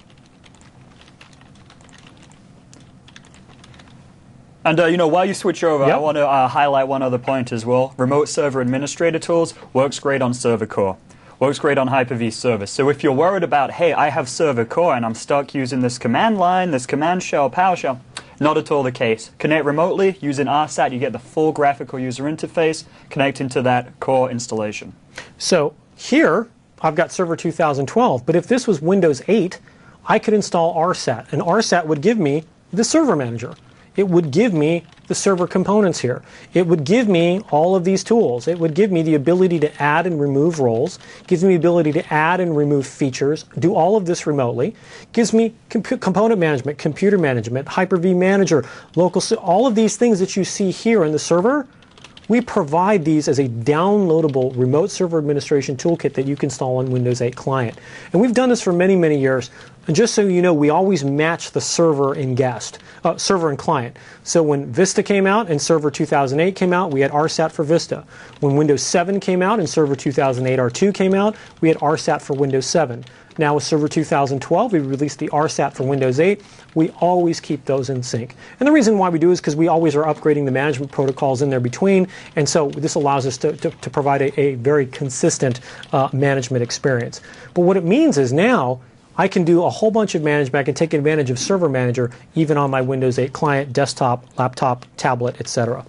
And, uh, you know, while you switch over,
yep.
I want to uh, highlight one other point as well. Remote Server Administrator Tools works great on Server Core. Works great on Hyper-V Server. So if you're worried about, hey, I have server core and I'm stuck using this command line, this command shell, PowerShell, not at all the case. Connect remotely using R SAT, you get the full graphical user interface connecting to that core installation.
So here, I've got Server two thousand twelve, but if this was Windows eight, I could install R SAT, and R SAT would give me the server manager. It would give me the server components here. It would give me all of these tools. It would give me the ability to add and remove roles, gives me the ability to add and remove features, do all of this remotely, gives me comp component management, computer management, Hyper-V Manager, local, all of these things that you see here in the server. We provide these as a downloadable remote server administration toolkit that you can install on Windows eight client. And we've done this for many, many years. And just so you know, we always match the server and guest, uh, server and client. So when Vista came out and Server two thousand eight came out, we had R SAT for Vista. When Windows seven came out and Server two thousand eight R two came out, we had R SAT for Windows seven. Now with Server two thousand twelve, we released the R SAT for Windows eight. We always keep those in sync. And the reason why we do is because we always are upgrading the management protocols in there between, and so this allows us to, to, to provide a, a very consistent uh, management experience. But what it means is now, I can do a whole bunch of management. I can take advantage of Server Manager even on my Windows eight client, desktop, laptop, tablet, et cetera.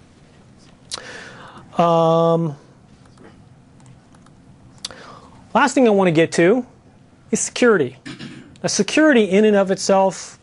Um, last thing I want to get to is security. Now, security in and of itself,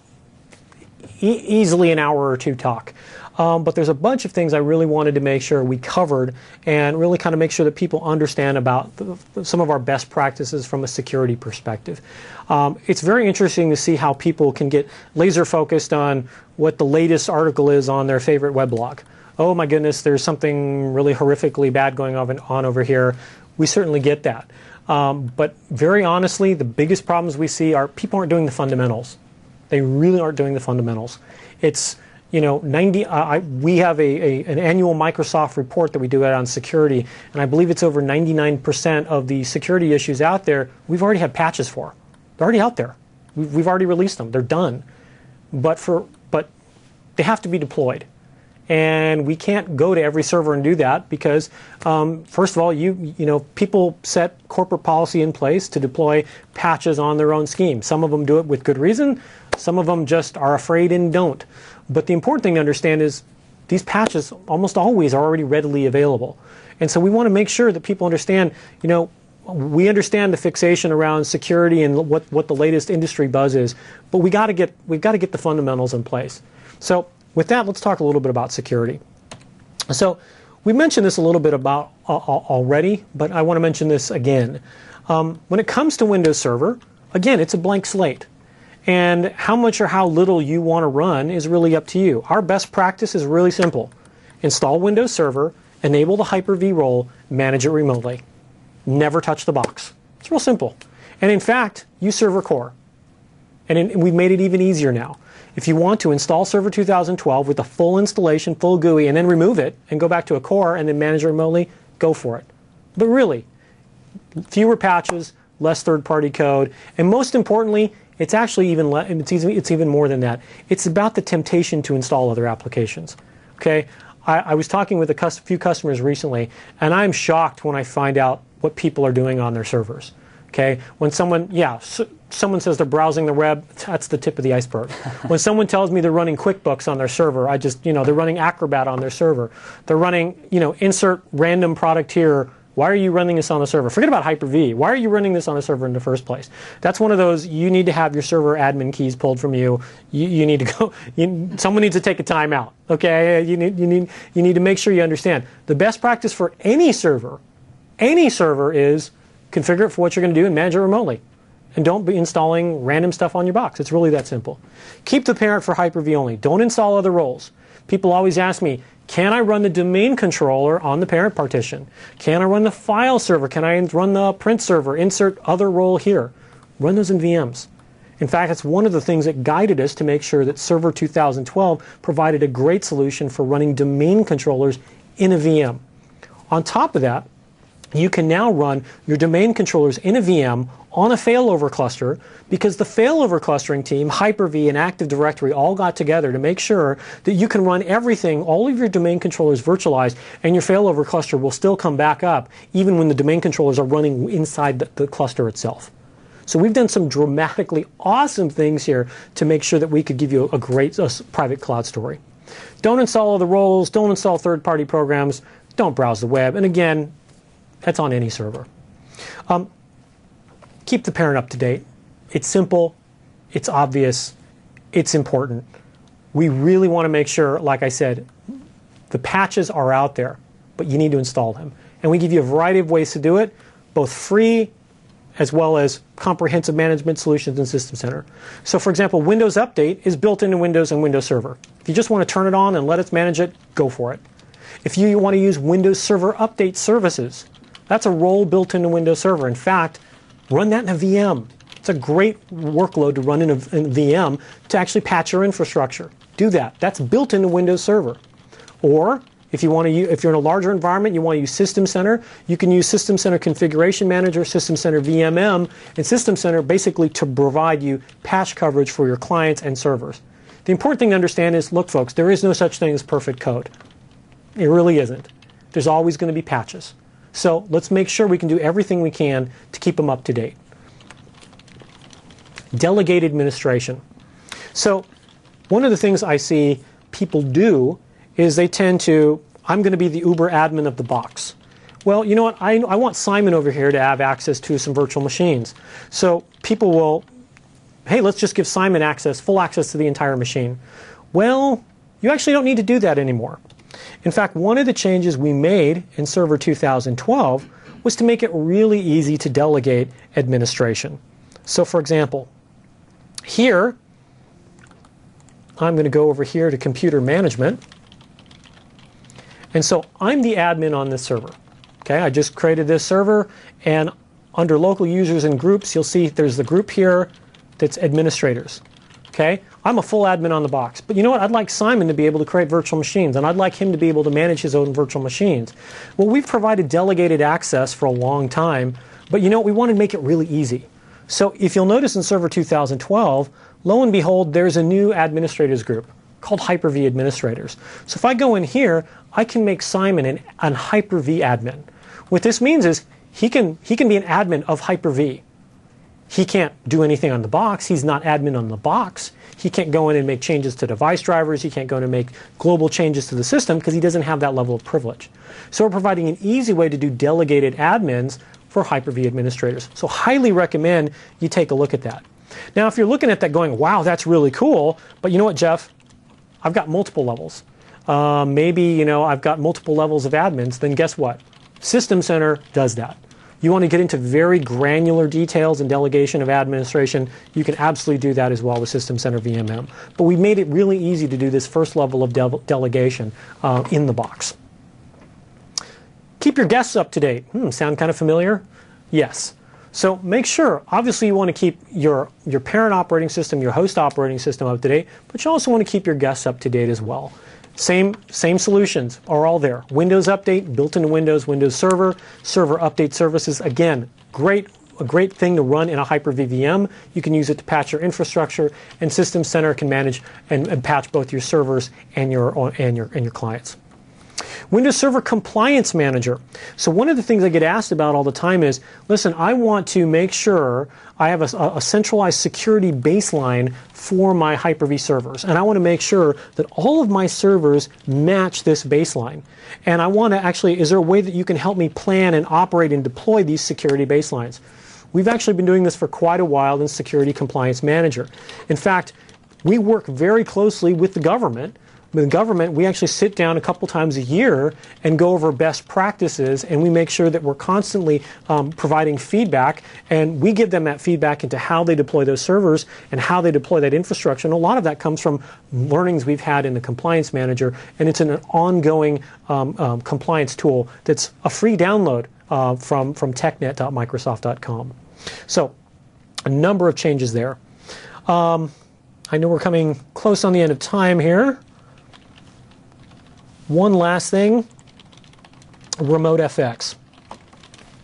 e easily an hour or two talk. Um, but there's a bunch of things I really wanted to make sure we covered and really kind of make sure that people understand about the, some of our best practices from a security perspective. Um, it's very interesting to see how people can get laser focused on what the latest article is on their favorite weblog. Oh my goodness, there's something really horrifically bad going on, on over here. We certainly get that. Um, but very honestly, the biggest problems we see are people aren't doing the fundamentals. They really aren't doing the fundamentals. It's You know, ninety. Uh, I, we have a, a an annual Microsoft report that we do out on security, and I believe it's over ninety-nine percent of the security issues out there we've already had patches for. They're already out there. We've, we've already released them. They're done. But for but they have to be deployed, and we can't go to every server and do that because, um, first of all, you you know people set corporate policy in place to deploy patches on their own scheme. Some of them do it with good reason. Some of them just are afraid and don't. But the important thing to understand is these patches almost always are already readily available. And so we want to make sure that people understand, you know, we understand the fixation around security and what, what the latest industry buzz is, but we got to get, we've got to get the fundamentals in place. So with that, let's talk a little bit about security. So we mentioned this a little bit about uh, already, but I want to mention this again. Um, when it comes to Windows Server, again, it's a blank slate. And how much or how little you want to run is really up to you. Our best practice is really simple. Install Windows Server, enable the Hyper-V role, manage it remotely. Never touch the box. It's real simple. And in fact, use Server Core. And in, we've made it even easier now. If you want to install Server two thousand twelve with a full installation, full G U I, and then remove it and go back to a core and then manage it remotely, go for it. But really, fewer patches, less third-party code, and most importantly, it's actually even le it's, even, it's even more than that. It's about the temptation to install other applications. Okay, I, I was talking with a cus few customers recently, and I'm shocked when I find out what people are doing on their servers. Okay, when someone, yeah, so, someone says they're browsing the web, that's the tip of the iceberg. When someone tells me they're running QuickBooks on their server, I just, you know, they're running Acrobat on their server. They're running, you know, insert random product here. Why are you running this on the server? Forget about Hyper-V. Why are you running this on a server in the first place? That's one of those, you need to have your server admin keys pulled from you. You, you need to go, you, someone needs to take a time out, okay? You need, you, need, you need to make sure you understand. The best practice for any server, any server is configure it for what you're going to do and manage it remotely. And don't be installing random stuff on your box. It's really that simple. Keep the parent for Hyper-V only. Don't install other roles. People always ask me, can I run the domain controller on the parent partition? Can I run the file server? Can I run the print server? Insert other role here. Run those in V Ms. In fact, it's one of the things that guided us to make sure that Server two thousand twelve provided a great solution for running domain controllers in a V M. On top of that, you can now run your domain controllers in a V M on a failover cluster, because the failover clustering team, Hyper-V and Active Directory, all got together to make sure that you can run everything, all of your domain controllers virtualized, and your failover cluster will still come back up even when the domain controllers are running inside the, the cluster itself. So we've done some dramatically awesome things here to make sure that we could give you a great uh, private cloud story. Don't install all the roles, don't install third-party programs, don't browse the web, and again, that's on any server. Um, keep the parent up to date. It's simple, it's obvious, it's important. We really want to make sure, like I said, the patches are out there, but you need to install them. And we give you a variety of ways to do it, both free as well as comprehensive management solutions in System Center. So for example, Windows Update is built into Windows and Windows Server. If you just want to turn it on and let us manage it, go for it. If you want to use Windows Server Update services, that's a role built into Windows Server. In fact, run that in a V M. It's a great workload to run in a, in a V M to actually patch your infrastructure. Do that. That's built into Windows Server. Or if you want to use, if you're in a larger environment, you want to use System Center, you can use System Center Configuration Manager, System Center V M M, and System Center basically to provide you patch coverage for your clients and servers. The important thing to understand is, look folks, there is no such thing as perfect code. It really isn't. There's always going to be patches. So let's make sure we can do everything we can to keep them up to date. Delegate administration. So one of the things I see people do is they tend to, I'm going to be the Uber admin of the box. Well, you know what, I, I want Simon over here to have access to some virtual machines. So people will, hey, let's just give Simon access, full access to the entire machine. Well, you actually don't need to do that anymore. In fact, one of the changes we made in Server two thousand twelve was to make it really easy to delegate administration. So for example, here, I'm going to go over here to Computer Management. And so I'm the admin on this server. Okay, I just created this server, and under local users and groups, you'll see there's the group here that's administrators. Okay, I'm a full admin on the box. But you know what? I'd like Simon to be able to create virtual machines, and I'd like him to be able to manage his own virtual machines. Well, we've provided delegated access for a long time, but you know what? We want to make it really easy. So if you'll notice in Server two thousand twelve, lo and behold, there's a new administrators group called Hyper-V Administrators. So if I go in here, I can make Simon an, an Hyper-V admin. What this means is he can, he can be an admin of Hyper-V. He can't do anything on the box. He's not admin on the box. He can't go in and make changes to device drivers. He can't go in and make global changes to the system because he doesn't have that level of privilege. So we're providing an easy way to do delegated admins for Hyper-V administrators. So highly recommend you take a look at that. Now, if you're looking at that going, wow, that's really cool, but you know what, Jeff? I've got multiple levels. Uh, maybe, you know, I've got multiple levels of admins, then guess what? System Center does that. You want to get into very granular details and delegation of administration, you can absolutely do that as well with System Center V M M. But we made it really easy to do this first level of de delegation uh, in the box. Keep your guests up to date. Hmm, sound kind of familiar? Yes. So make sure, obviously you want to keep your, your parent operating system, your host operating system up to date, but you also want to keep your guests up to date as well. Same, same solutions are all there. Windows Update, built into Windows, Windows Server, Server Update Services. Again, great, a great thing to run in a Hyper-V V M. You can use it to patch your infrastructure, and System Center can manage and, and patch both your servers and your, and your, and your clients. Windows Server Compliance Manager. So one of the things I get asked about all the time is, listen, I want to make sure I have a, a centralized security baseline for my Hyper-V servers. And I want to make sure that all of my servers match this baseline. And I want to actually, is there a way that you can help me plan and operate and deploy these security baselines? We've actually been doing this for quite a while in Security Compliance Manager. In fact, we work very closely with the government. With the government, we actually sit down a couple times a year and go over best practices, and we make sure that we're constantly um, providing feedback, and we give them that feedback into how they deploy those servers and how they deploy that infrastructure. And a lot of that comes from learnings we've had in the Compliance Manager, and it's an ongoing um, um, compliance tool that's a free download uh, from, from technet dot microsoft dot com. So a number of changes there. Um, I know we're coming close on the end of time here. One last thing, Remote F X.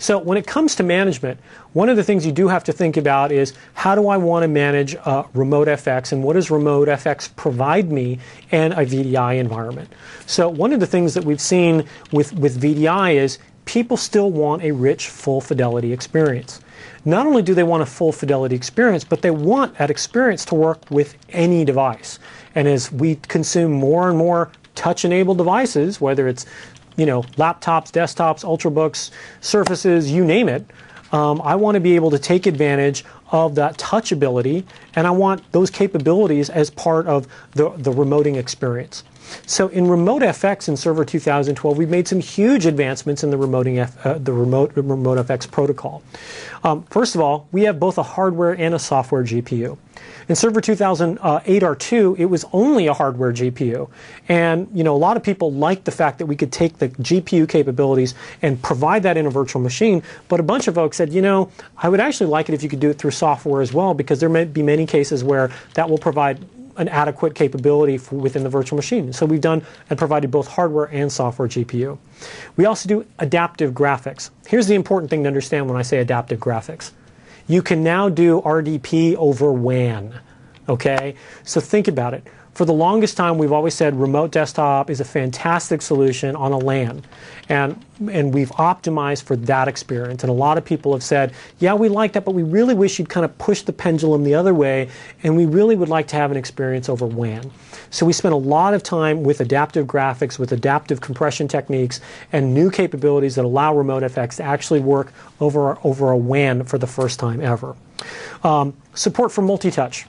So when it comes to management, one of the things you do have to think about is how do I want to manage uh, remote F X, and what does remote F X provide me in a V D I environment? So one of the things that we've seen with, with V D I is people still want a rich, full fidelity experience. Not only do they want a full fidelity experience, but they want that experience to work with any device. And as we consume more and more touch-enabled devices, whether it's you know, laptops, desktops, ultrabooks, surfaces, you name it, um, I want to be able to take advantage of that touchability, and I want those capabilities as part of the, the remoting experience. So in Remote F X in Server two thousand twelve, we've made some huge advancements in the, remoting F, uh, the remote, remote F X protocol. Um, first of all, we have both a hardware and a software G P U. In Server two thousand eight R two, it was only a hardware G P U. And you know, a lot of people liked the fact that we could take the G P U capabilities and provide that in a virtual machine, but a bunch of folks said, you know, I would actually like it if you could do it through software as well, because there may be many cases where that will provide an adequate capability for within the virtual machine. So we've done and provided both hardware and software G P U. We also do adaptive graphics. Here's the important thing to understand when I say adaptive graphics. You can now do R D P over W A N. Okay? So think about it. For the longest time, we've always said remote desktop is a fantastic solution on a LAN. And, and we've optimized for that experience. And a lot of people have said, yeah, we like that, but we really wish you'd kind of push the pendulum the other way, and we really would like to have an experience over W A N. So we spent a lot of time with adaptive graphics, with adaptive compression techniques, and new capabilities that allow remote F X to actually work over, over a W A N for the first time ever. Um, support for multi-touch.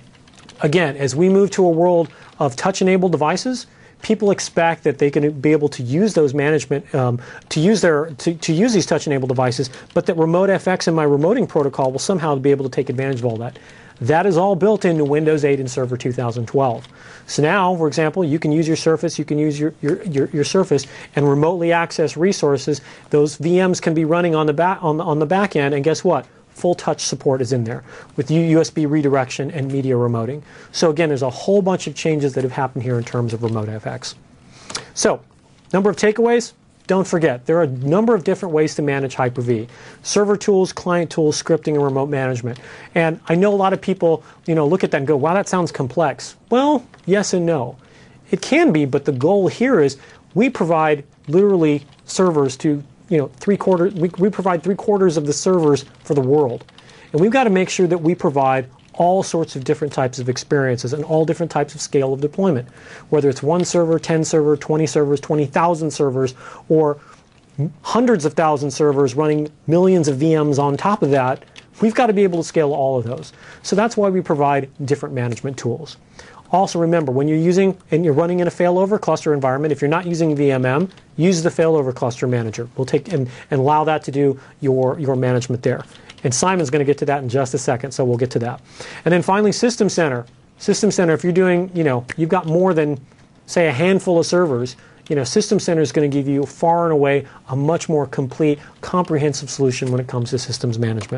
Again, as we move to a world of touch-enabled devices, people expect that they can be able to use those management, um, to use their, to, to use these touch-enabled devices, but that Remote F X and my remoting protocol will somehow be able to take advantage of all that. That is all built into Windows eight and Server two thousand twelve. So now, for example, you can use your Surface, you can use your, your, your, your Surface and remotely access resources. Those V Ms can be running on the back, on the, on the back end, and guess what? Full touch support is in there with U S B redirection and media remoting. So again, there's a whole bunch of changes that have happened here in terms of Remote F X. So, number of takeaways, don't forget, there are a number of different ways to manage Hyper-V. Server tools, client tools, scripting, and remote management. And I know a lot of people, you know, look at that and go, wow, that sounds complex. Well, yes and no. It can be, but the goal here is we provide literally servers to you know, three quarters, we, we provide three quarters of the servers for the world. And we've got to make sure that we provide all sorts of different types of experiences and all different types of scale of deployment. Whether it's one server, ten server, twenty servers, twenty thousand servers, or hundreds of thousand servers running millions of V Ms on top of that, we've got to be able to scale all of those. So that's why we provide different management tools. Also remember, when you're using and you're running in a failover cluster environment, if you're not using V M M, use the failover cluster manager. We'll take and, and allow that to do your, your management there. And Simon's going to get to that in just a second, so we'll get to that. And then finally, System Center. System Center, if you're doing, you know, you've got more than, say, a handful of servers, you know, System Center is going to give you far and away a much more complete, comprehensive solution when it comes to systems management.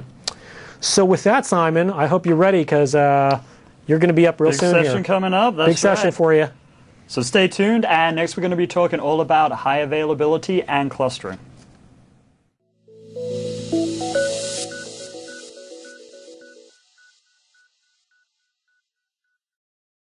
So with that, Simon, I hope you're ready, because uh, you're going to be up real
Big
soon here.
Big session coming up. That's
Big session
right.
for you.
So stay tuned, and next we're going to be talking all about high availability and clustering.